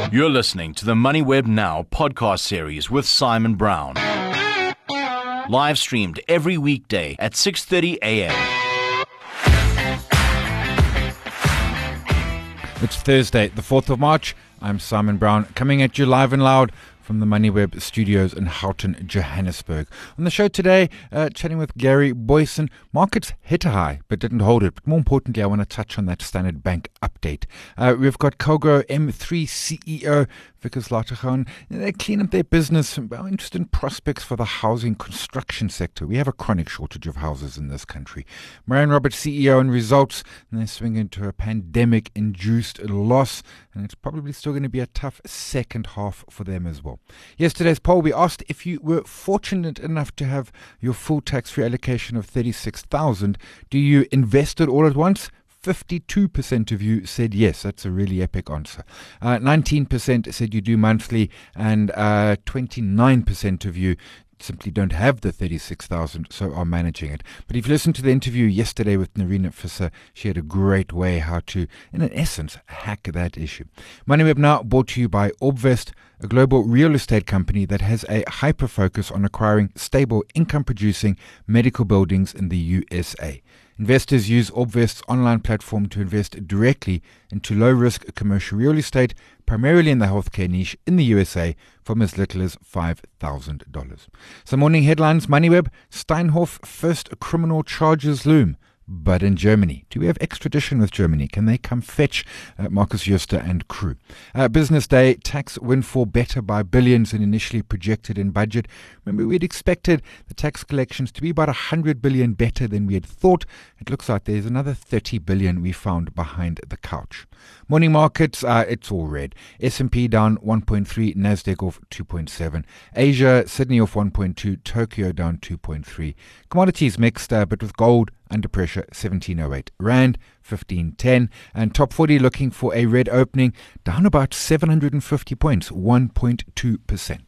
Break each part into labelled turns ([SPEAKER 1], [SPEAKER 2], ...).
[SPEAKER 1] You're listening to the MoneyWeb Now podcast series with Simon Brown. Live streamed every weekday at 6:30 a.m.
[SPEAKER 2] It's Thursday, the 4th of March. I'm Simon Brown, coming at you live and loud from the MoneyWeb studios in Houghton, Johannesburg. On the show today, chatting with Gary Boyson. Markets hit a high, but didn't hold it. But more importantly, I want to touch on that Standard Bank update. We've got Cogo M3 CEO Vickers Lategan. They clean up their business. I'm interested in prospects for the housing construction sector. We have a chronic shortage of houses in this country. Marion Roberts, CEO, and results. And they swing into a pandemic-induced loss. And it's probably still going to be a tough second half for them as well. Yesterday's poll, we asked if you were fortunate enough to have your full tax-free allocation of $36,000, do you invest it all at once? 52% of you said yes. That's a really epic answer. 19% said you do monthly, and 29% of you simply don't have the 36,000, so are managing it. But if you listened to the interview yesterday with Nerina Visser, she had a great way how to, in essence, hack that issue. MoneyWeb Now brought to you by Orbvest, a global real estate company that has a hyper-focus on acquiring stable, income-producing medical buildings in the USA. Investors use Orbvest's online platform to invest directly into low-risk commercial real estate, primarily in the healthcare niche in the USA, from as little as $5,000. Some morning headlines, MoneyWeb, Steinhoff first criminal charges loom. But in Germany, do we have extradition with Germany? Can they come fetch Markus Jooste and crew? Business day, tax windfall better by billions than initially projected in budget. Remember, we'd expected the tax collections to be about 100 billion better than we had thought. It looks like there's another 30 billion we found behind the couch. Morning markets, it's all red. S&P down 1.3, Nasdaq off 2.7. Asia, Sydney off 1.2, Tokyo down 2.3. Commodities mixed, but with gold under pressure, 1708. Rand, 1510. And top 40 looking for a red opening, down about 750 points, 1.2%.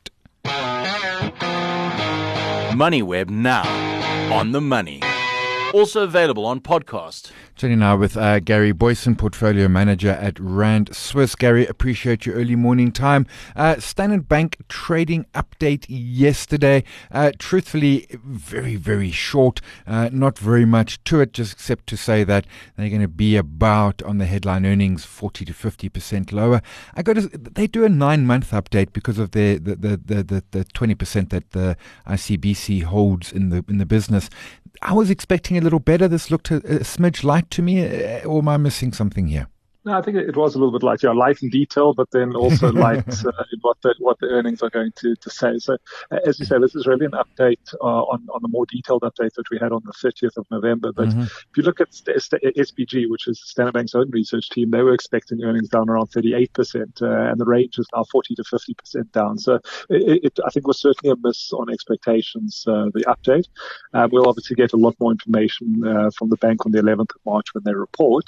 [SPEAKER 1] MoneyWeb Now, on the money. Also available on podcast.
[SPEAKER 2] Chatting now with Gary Boyson, Portfolio Manager at Rand Swiss. Gary, appreciate your early morning time. Standard Bank trading update yesterday. Truthfully, very, very short. Not very much to it, just except to say that they're going to be about, on the headline earnings, 40 to 50% lower. They do a 9-month update because of the 20% that the ICBC holds in the business. I was expecting a little better. This looked a smidge light to me, or am I missing something here?
[SPEAKER 3] No, I think it was a little bit light, light in detail, but then also light in what the earnings are going to say. So, as you say, this is really an update on the more detailed update that we had on the 30th of November. But if you look at SBG, which is Standard Bank's own research team, they were expecting earnings down around 38%, and the range is now 40 to 50% down. So, I think was certainly a miss on expectations, the update. We'll obviously get a lot more information from the bank on the 11th of March when they report.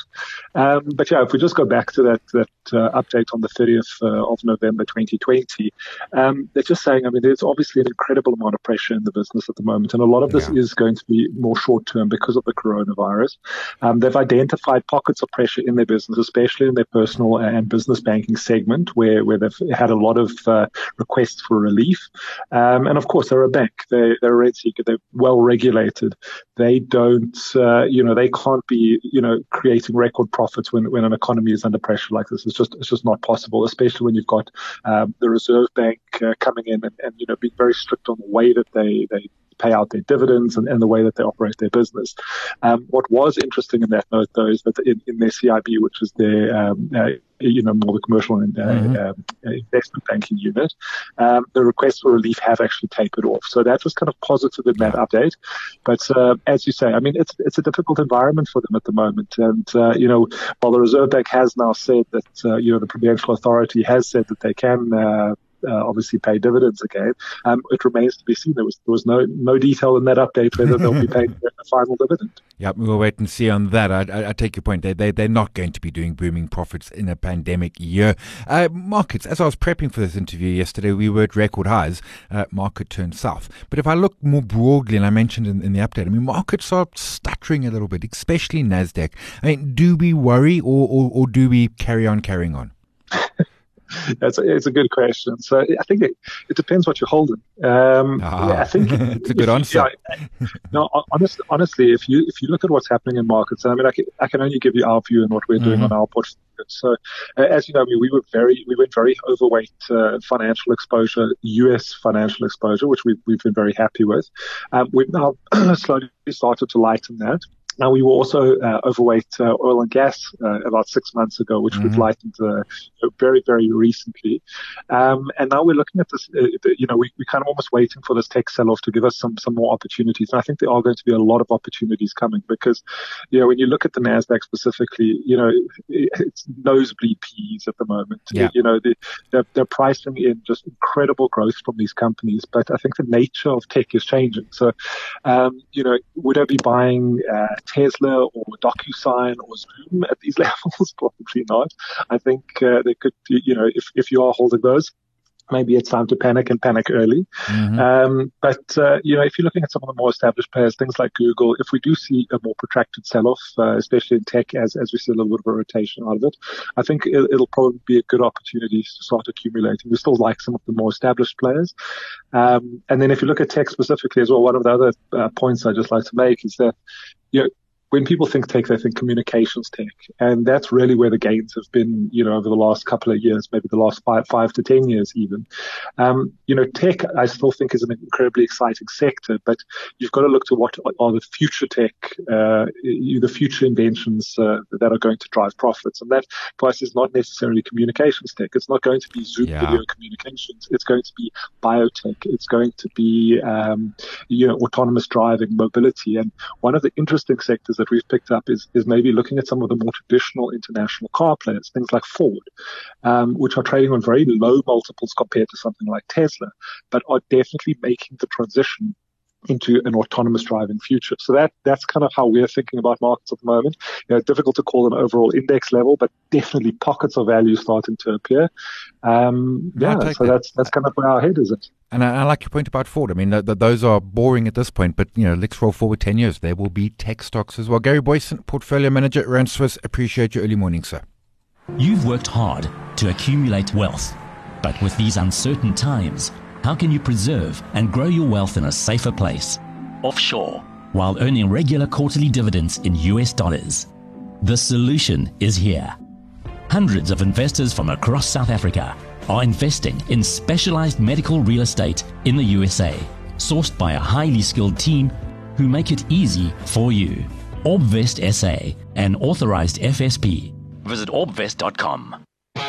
[SPEAKER 3] But yeah, if we just go back to that update on the 30th of November 2020, they're just saying, there's obviously an incredible amount of pressure in the business at the moment, and a lot of this is going to be more short-term because of the coronavirus. They've identified pockets of pressure in their business, especially in their personal and business banking segment, where they've had a lot of requests for relief. And of course, they're a bank. They're a rate seeker. They're well-regulated. They don't, they can't be, creating record profits when an economy is under pressure like this. It's just not possible, especially when you've got the Reserve Bank coming in and being very strict on the way that they pay out their dividends and the way that they operate their business. What was interesting in that note, though, is that in their CIB, which is their more the commercial and investment banking unit, the requests for relief have actually tapered off. So that was kind of positive in that update. But as you say, it's a difficult environment for them at the moment. And while the Reserve Bank has now said that the Prudential Authority has said that they can obviously pay dividends again. It remains to be seen. There was no detail in that update whether they'll be paying a final dividend.
[SPEAKER 2] Yeah, we'll wait and see on that. I take your point. They're not going to be doing booming profits in a pandemic year. Markets, as I was prepping for this interview yesterday, we were at record highs. Market turned south. But if I look more broadly, and I mentioned in the update, markets are stuttering a little bit, especially NASDAQ. Do we worry or do we carry on carrying on?
[SPEAKER 3] It's a good question. So I think it depends what you're holding. I think
[SPEAKER 2] it's a good answer.
[SPEAKER 3] No, honestly, if you look at what's happening in markets, I mean, I can only give you our view and what we're doing on our portfolio. So, as you know, we went very overweight financial exposure, US financial exposure, which we've been very happy with. We've now slowly started to lighten that. Now, we were also overweight oil and gas about 6 months ago, which we've lightened very, very recently. And now we're looking at this, we're kind of almost waiting for this tech sell-off to give us some more opportunities. And I think there are going to be a lot of opportunities coming because, when you look at the NASDAQ specifically, it's nosebleed PEs at the moment.
[SPEAKER 2] Yeah.
[SPEAKER 3] They're pricing in just incredible growth from these companies. But I think the nature of tech is changing. So, would I be buying Tesla or DocuSign or Zoom at these levels? Probably not. I think they could, if you are holding those, maybe it's time to panic and panic early. But if you're looking at some of the more established players, things like Google, if we do see a more protracted sell-off, especially in tech, as we see a little bit of a rotation out of it, I think it'll probably be a good opportunity to start accumulating. We still like some of the more established players. And then if you look at tech specifically as well, one of the other points I just like to make is that, when people think tech, they think communications tech. And that's really where the gains have been, over the last couple of years, maybe the last 5 to 10 years even. Tech, I still think is an incredibly exciting sector, but you've got to look to what are the future tech, the future inventions that are going to drive profits. And that, for us, is not necessarily communications tech. It's not going to be Zoom video communications. It's going to be biotech. It's going to be, autonomous driving, mobility. And one of the interesting sectors that we've picked up is maybe looking at some of the more traditional international car players, things like Ford, which are trading on very low multiples compared to something like Tesla, but are definitely making the transition into an autonomous driving future. So that's kind of how we're thinking about markets at the moment. Difficult to call an overall index level, but definitely pockets of value starting to appear. So that's kind of where our head is at.
[SPEAKER 2] And I like your point about Ford. I mean, those are boring at this point, but, let's roll forward 10 years. There will be tech stocks as well. Gary Boyson, Portfolio Manager at Rand Swiss. Appreciate your early morning, sir.
[SPEAKER 4] You've worked hard to accumulate wealth, but with these uncertain times, how can you preserve and grow your wealth in a safer place, offshore, while earning regular quarterly dividends in US dollars? The solution is here. Hundreds of investors from across South Africa are investing in specialized medical real estate in the USA, sourced by a highly skilled team who make it easy for you. Orbvest SA, an authorized FSP. Visit orbvest.com.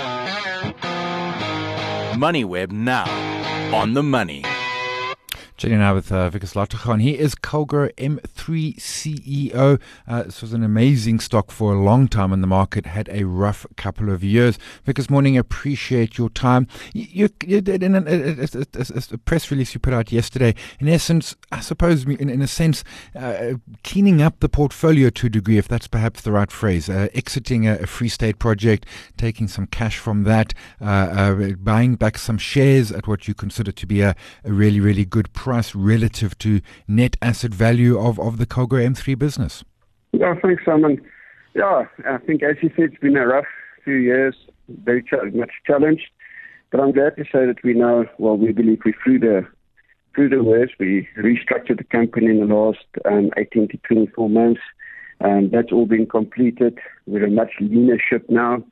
[SPEAKER 1] MoneyWeb now. On the money.
[SPEAKER 2] Chatting now with Wikus Lategan. He is Calgro M3 CEO. This was an amazing stock for a long time in the market, had a rough couple of years. Wikus, morning, appreciate your time. You did in a press release you put out yesterday, in essence, I suppose, in a sense, cleaning up the portfolio to a degree, if that's perhaps the right phrase, exiting a Free State project, taking some cash from that, buying back some shares at what you consider to be a really, really good price relative to net asset value of the Calgro M3 business.
[SPEAKER 5] Yeah, thanks, Simon. Yeah, I think, as you said, it's been a rough few years, very much challenged. But I'm glad to say that we believe we're through the worst. We restructured the company in the last 18 to 24 months. That's all been completed. We're a much leaner ship now.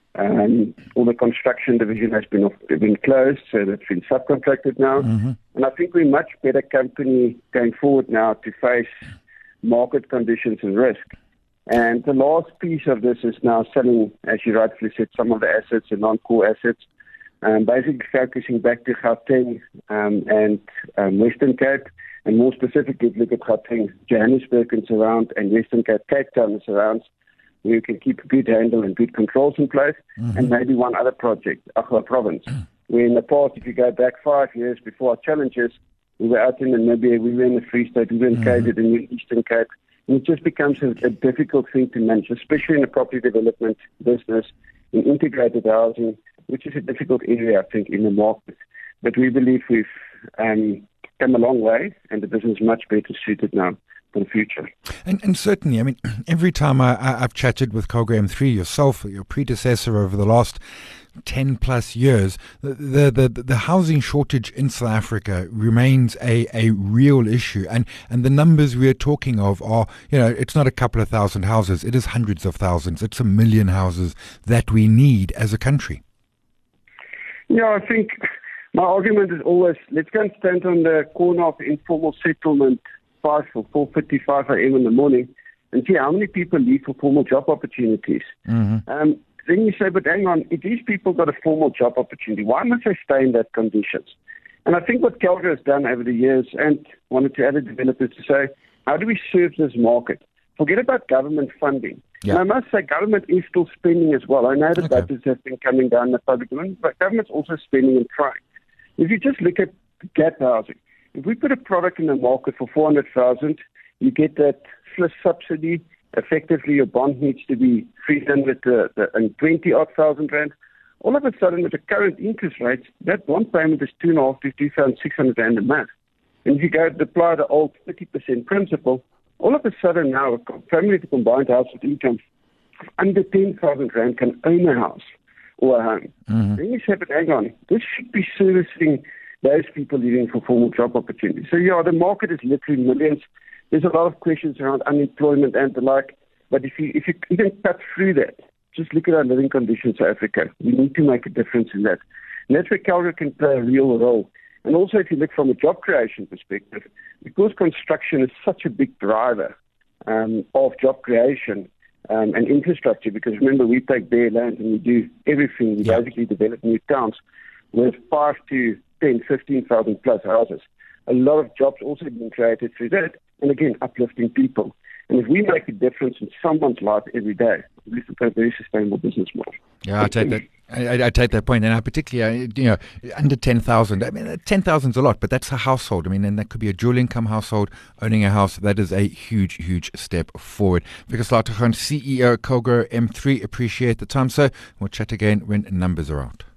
[SPEAKER 5] All the construction division has been closed, so that's been subcontracted now. And I think we're a much better company going forward now to face market conditions and risk. And the last piece of this is now selling, as you rightfully said, some of the assets and non-core assets, basically focusing back to Gauteng and Western Cape, and more specifically look at Gauteng, Johannesburg and surround, and Western Cape, Cape Town and surrounds, where you can keep a good handle and good controls in place, and maybe one other project, Akwa Province, where in the past, if you go back 5 years before our challenges, we were out in Namibia, we were in the Free State, we were in KZN, in the Eastern Cape, and it just becomes a difficult thing to manage, especially in the property development business, in integrated housing, which is a difficult area, I think, in the market. But we believe we've come a long way, and the business is much better suited now for the future.
[SPEAKER 2] And certainly, I mean, every time I've chatted with Calgro M3, yourself, or your predecessor over the last 10 plus years, the housing shortage in South Africa remains a real issue. And the numbers we're talking of are, it's not a couple of thousand houses, it is hundreds of thousands. It's 1 million houses that we need as a country.
[SPEAKER 5] Yeah, I think my argument is always, let's go and stand on the corner of informal settlement 4:55 a.m. in the morning and see how many people leave for formal job opportunities. Mm-hmm. Then you say, but hang on, if these people got a formal job opportunity, why must they stay in that conditions? And I think what Calgary has done over the years, and wanted to add a developer to say, how do we serve this market? Forget about government funding. Yeah. And I must say, government is still spending as well. I know the budgets have been coming down in the public domain, but government's also spending and trying. If you just look at gap housing, if we put a product in the market for 400,000, you get that FLIS subsidy. Effectively, your bond needs to be 320,000 rand. All of a sudden, with the current interest rates, that bond payment is 2,500 to 2,600 rand a month. And if you go to apply the old 30% principle, all of a sudden now, a family with a combined household income under 10,000 rand can own a house or a home. Mm-hmm. Then you say, but hang on, this should be servicing those people leaving for formal job opportunities. So yeah, the market is literally millions. There's a lot of questions around unemployment and the like. But if you can cut through that, just look at our living conditions in Africa. We need to make a difference in that. And that's where Calgary can play a real role. And also if you look from a job creation perspective, because construction is such a big driver of job creation and infrastructure, because remember, we take bare land and we do everything. We basically develop new towns with 5 to 10, 15,000 plus houses. A lot of jobs also being created through that, and again, uplifting people. And if we make a difference in someone's life every day, we have a very sustainable business model.
[SPEAKER 2] Yeah, I take that. I take that point, and I particularly, under 10,000. I mean, 10,000 is a lot, but that's a household. I mean, and that could be a dual income household owning a house. That is a huge, huge step forward. Vikas Lategan, CEO, Calgro M3. Appreciate the time, sir. We'll chat again when numbers are out.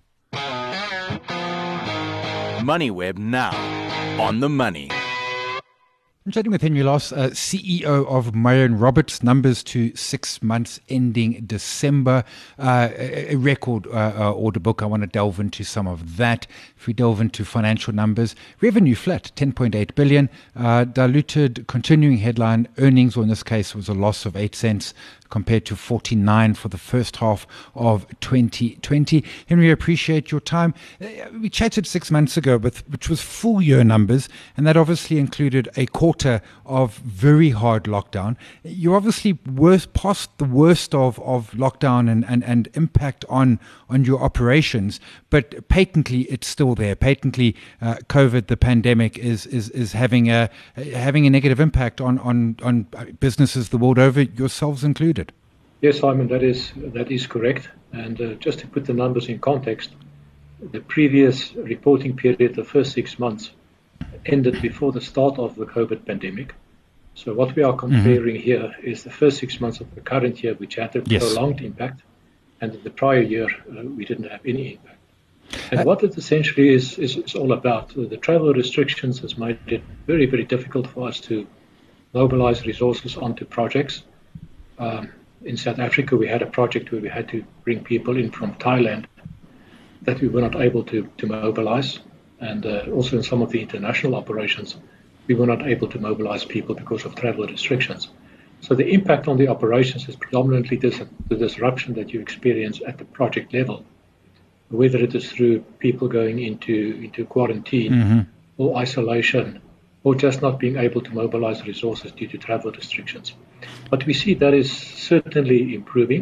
[SPEAKER 1] MoneyWeb now on the money.
[SPEAKER 2] I'm chatting with Henry Loss, CEO of Marion Roberts. Numbers to 6 months ending December. A record order book. I want to delve into some of that. If we delve into financial numbers, revenue flat, 10.8 billion. Diluted continuing headline earnings, or in this case was a loss of 8 cents compared to 49 for the first half of 2020. Henry, I appreciate your time. We chatted 6 months ago, which was full year numbers, and that obviously included a quarter of very hard lockdown. You're obviously past the worst of lockdown and impact on your operations, but patently it's still there. Patently, COVID, the pandemic, is having a negative impact on businesses the world over, yourselves included.
[SPEAKER 6] Yes, Simon, that is correct. And just to put the numbers in context, the previous reporting period, the first 6 months, ended before the start of the COVID pandemic. So what we are comparing here is the first 6 months of the current year, which had a prolonged impact, and in the prior year, we didn't have any impact. And what it essentially is all about, the travel restrictions has made it very, very difficult for us to mobilize resources onto projects. In South Africa, we had a project where we had to bring people in from Thailand that we were not able to mobilize. And also in some of the international operations, we were not able to mobilize people because of travel restrictions. So the impact on the operations is predominantly the disruption that you experience at the project level, whether it is through people going into quarantine or isolation, or just not being able to mobilize resources due to travel restrictions. But we see that is certainly improving.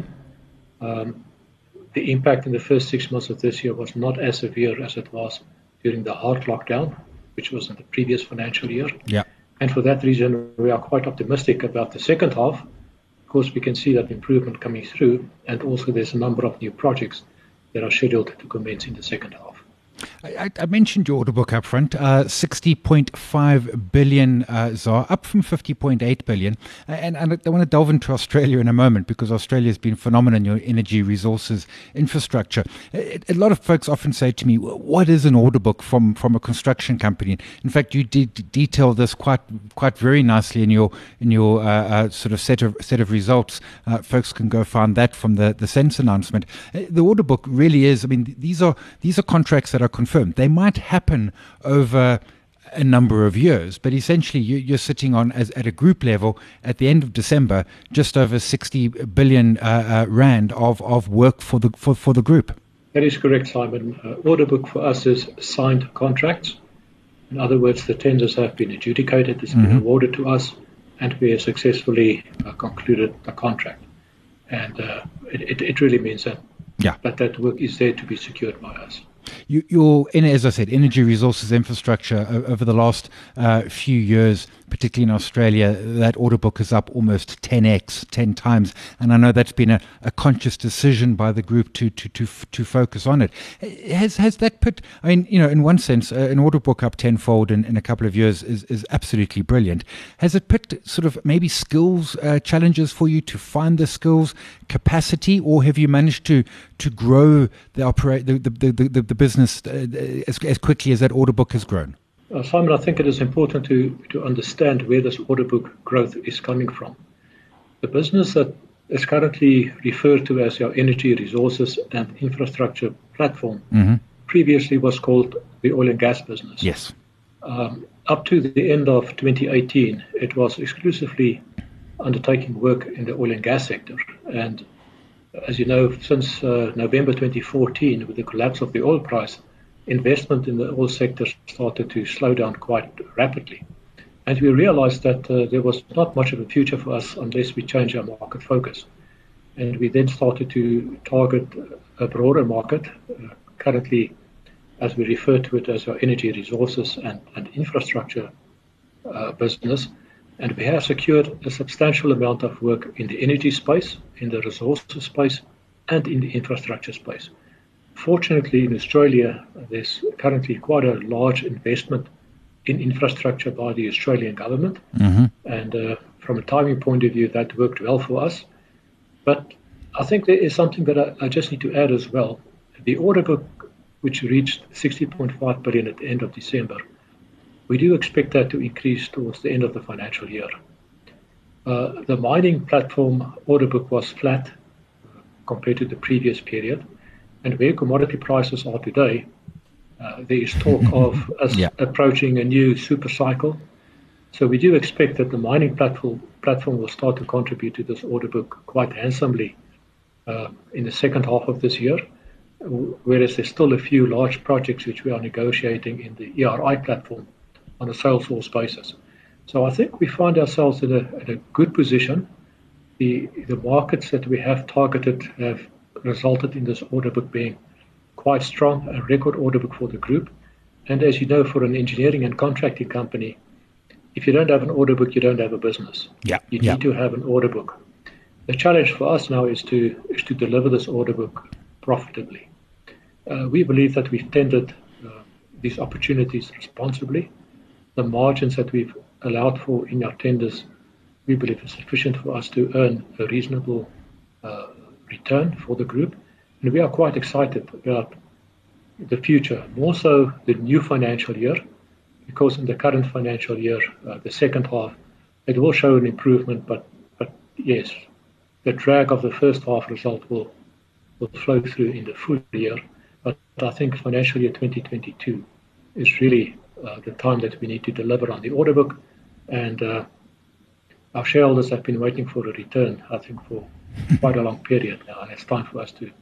[SPEAKER 6] The impact in the first 6 months of this year was not as severe as it was during the hard lockdown, which was in the previous financial year. Yeah. And for that reason, we are quite optimistic about the second half. Of course, we can see that improvement coming through, and also there's a number of new projects that are scheduled to commence in the second half.
[SPEAKER 2] I mentioned your order book up front, 60.5 billion ZAR, up from 50.8 billion. And I want to delve into Australia in a moment, because Australia has been phenomenal in your energy resources infrastructure. A lot of folks often say to me, what is an order book from a construction company? In fact, you did detail this quite very nicely in your sort of set of results. Folks can go find that from the SENS announcement. The order book really is, I mean, these are contracts that are confirmed. They might happen over a number of years, but essentially you're sitting on, at a group level, at the end of December, just over 60 billion rand of work for the group.
[SPEAKER 6] That is correct, Simon. Order book for us is signed contracts. In other words, the tenders have been adjudicated, it's been awarded to us, and we have successfully concluded the contract. And it really means that that work is there to be secured by us.
[SPEAKER 2] As I said, energy resources infrastructure over the last few years, particularly in Australia, that order book is up almost 10 times. And I know that's been a conscious decision by the group to focus on it. Has that put, I mean, in one sense, an order book up tenfold in a couple of years is absolutely brilliant. Has it put sort of maybe skills challenges for you to find the skills, capacity, or have you managed to grow the business as quickly as that order book has grown?
[SPEAKER 6] Simon, I think it is important to understand where this order book growth is coming from. The business that is currently referred to as our energy resources and infrastructure platform previously was called the oil and gas business.
[SPEAKER 2] Yes.
[SPEAKER 6] Up to the end of 2018, it was exclusively undertaking work in the oil and gas sector. And as you know, since November 2014, with the collapse of the oil price, investment in the oil sector started to slow down quite rapidly. And we realized that there was not much of a future for us unless we change our market focus. And we then started to target a broader market, currently, as we refer to it, as our energy resources and infrastructure business. And we have secured a substantial amount of work in the energy space, in the resources space, and in the infrastructure space. Fortunately, in Australia, there's currently quite a large investment in infrastructure by the Australian government. And from a timing point of view, that worked well for us. But I think there is something that I just need to add as well. The order book, which reached 60.5 billion at the end of December, we do expect that to increase towards the end of the financial year. The mining platform order book was flat compared to the previous period. And where commodity prices are today, there is talk of us approaching a new super cycle. So we do expect that the mining platform will start to contribute to this order book quite handsomely in the second half of this year, whereas there's still a few large projects which we are negotiating in the ERI platform on a sole source basis. So I think we find ourselves in a good position. The markets that we have targeted have resulted in this order book being quite strong, a record order book for the group. And as you know, for an engineering and contracting company, if you don't have an order book, you don't have a business. You need to have an order book. The challenge for us now is to deliver this order book profitably. We believe that we've tendered these opportunities responsibly. The margins that we've allowed for in our tenders, we believe is sufficient for us to earn a reasonable return for the group. And we are quite excited about the future, more so the new financial year, because in the current financial year, the second half, it will show an improvement, but yes, the drag of the first half result will flow through in the full year. But I think financial year 2022 is really the time that we need to deliver on the order book, and our shareholders have been waiting for a return, I think, for quite a long period now, and it's time for us to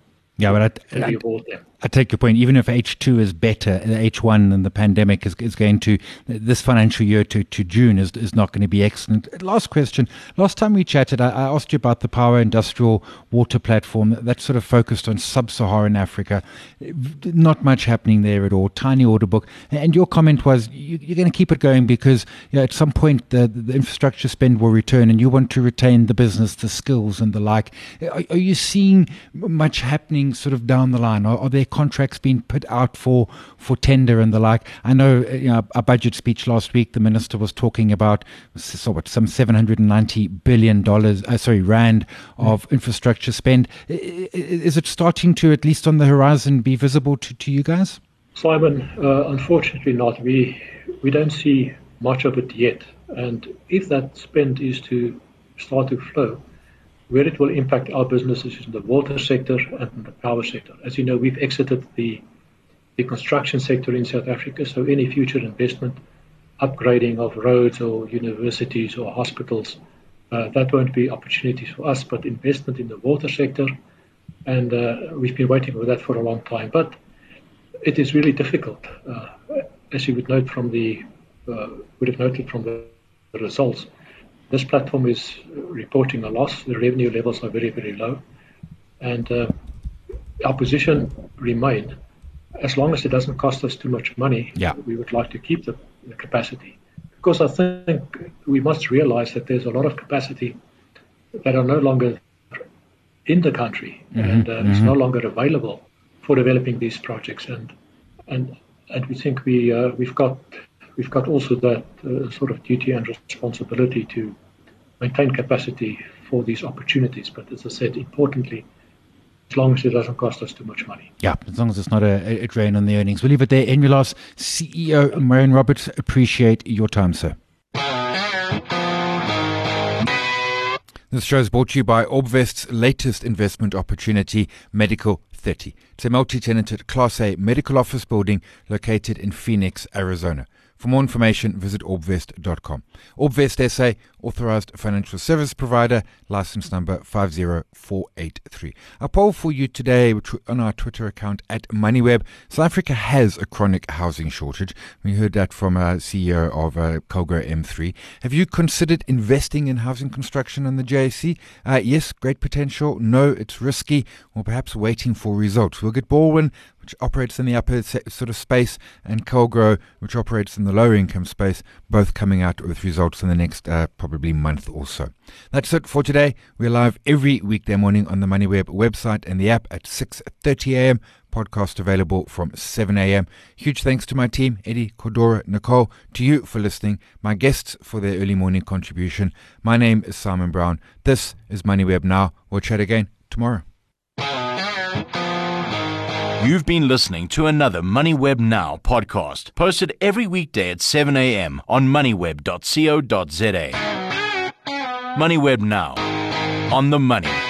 [SPEAKER 6] reward them.
[SPEAKER 2] I take your point. Even if H2 is better, H1 and the pandemic is going to, this financial year to June is not going to be excellent. Last question. Last time we chatted, I asked you about the Power Industrial Water Platform that sort of focused on sub-Saharan Africa. Not much happening there at all. Tiny order book. And your comment was you're going to keep it going because at some point the infrastructure spend will return and you want to retain the business, the skills and the like. Are you seeing much happening happening sort of down the line? Are there contracts being put out for tender and the like? I know, our budget speech last week, the minister was talking about some $790 billion, rand of infrastructure spend. Is it starting to, at least on the horizon, be visible to you guys?
[SPEAKER 6] Simon, unfortunately not. We don't see much of it yet. And if that spend is to start to flow, where it will impact our businesses is in the water sector and in the power sector. As you know, we've exited the construction sector in South Africa, so any future investment, upgrading of roads or universities or hospitals, that won't be opportunities for us, but investment in the water sector, and we've been waiting for that for a long time. But it is really difficult, as you would note from the results. This platform is reporting a loss. The revenue levels are very, very low. And our position remains, as long as it doesn't cost us too much money, we would like to keep the capacity. Because I think we must realize that there's a lot of capacity that are no longer in the country, and it's no longer available for developing these projects. And we think we've got also that sort of duty and responsibility to maintain capacity for these opportunities. But as I said, importantly, as long as it doesn't cost us too much money.
[SPEAKER 2] Yeah, as long as it's not a drain on the earnings. We'll leave it there. Envilas CEO Marion Roberts, appreciate your time, sir. This show is brought to you by Orbvest's latest investment opportunity, Medical 30. It's a multi-tenanted Class A medical office building located in Phoenix, Arizona. For more information, visit orbvest.com. Orbvest SA, authorized financial service provider, license number 50483. Our poll for you today on our Twitter account at MoneyWeb. South Africa has a chronic housing shortage. We heard that from our CEO of Calgro M3. Have you considered investing in housing construction in the JSE? Yes, great potential. No, it's risky. Or perhaps waiting for results. We'll get Baldwin, which operates in the upper sort of space, and Calgro, which operates in the lower income space, both coming out with results in the next probably month or so. That's it for today. We're live every weekday morning on the MoneyWeb website and the app at 6:30 a.m. Podcast available from 7 a.m. Huge thanks to my team, Eddie, Cordora, Nicole, to you for listening, my guests for their early morning contribution. My name is Simon Brown. This is MoneyWeb Now. We'll chat again tomorrow.
[SPEAKER 1] You've been listening to another MoneyWeb Now podcast, posted every weekday at 7 a.m. on moneyweb.co.za. MoneyWeb Now, on the money.